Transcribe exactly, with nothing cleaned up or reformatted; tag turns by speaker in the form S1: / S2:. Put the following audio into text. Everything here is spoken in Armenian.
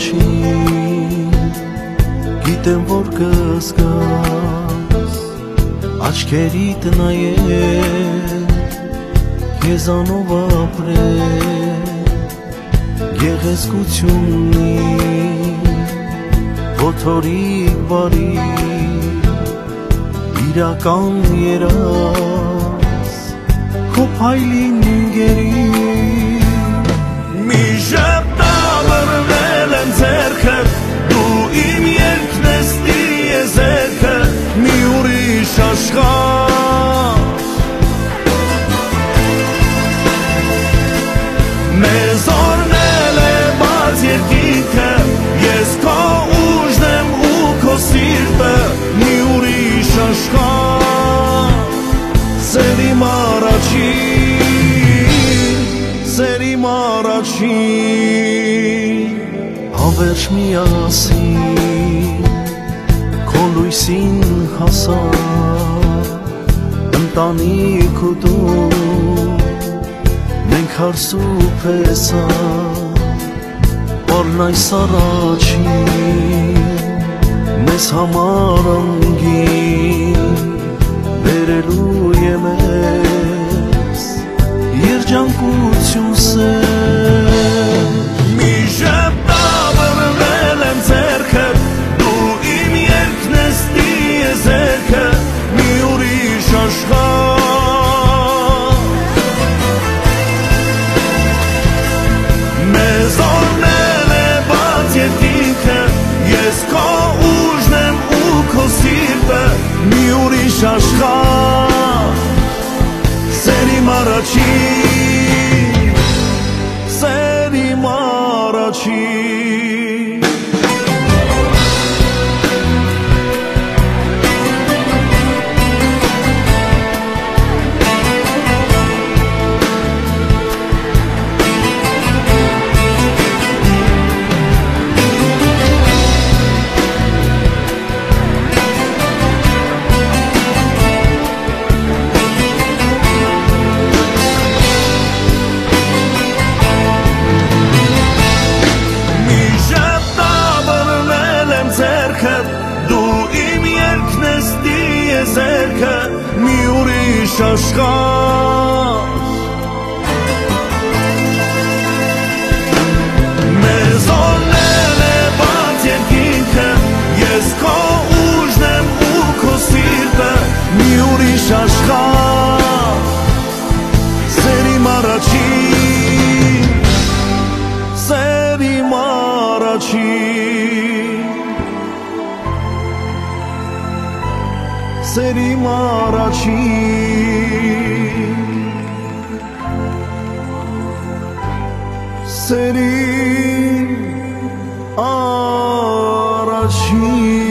S1: առաջին գիտեմ որ կզգաս աչքերիդ նայել քեզանով ապրել գեղեցկություննի ոտորիկ բարի իրական երաս քո փայլին ինգերի մի ժապտա բռնել եմ ձեռքդ դու իմ երկն ես տիրի եզերքը մի ուրիշ աշխարհ մեզ օրնել է բաց երկինքը ես քո ուժն եմ ու քո սիրտը մի ուրիշ աշխարհ սերիմ առաջին սերիմ առաջին հավերժ միասին քո լույսին հասա ընտանիք ու դու մենք հարսուփ էսա Որն այս առաջին մեզ համար անգին բերելու է մեզ երջանկություն սեր մի ժապտա բռնել եմ ձեռքդ դու իմ երկն ես տիրի եզերքը մի ուրիշ աշխարհ մեզ օրնել է բաց երկինքը ես քո ուժն եմ ու քո սիրտը մի ուրիշ աշխարհ սերիմ առաջին սերիմ առաջին մի ուրիշ աշխարհ մեզ օրնել է բաց երկինքը ես քո ուժն եմ ու քո սիրտը մի ուրիշ աշխարհ սերիմ առաջին սերիմ առաջին սերիմ առաջին սերիմ առաջին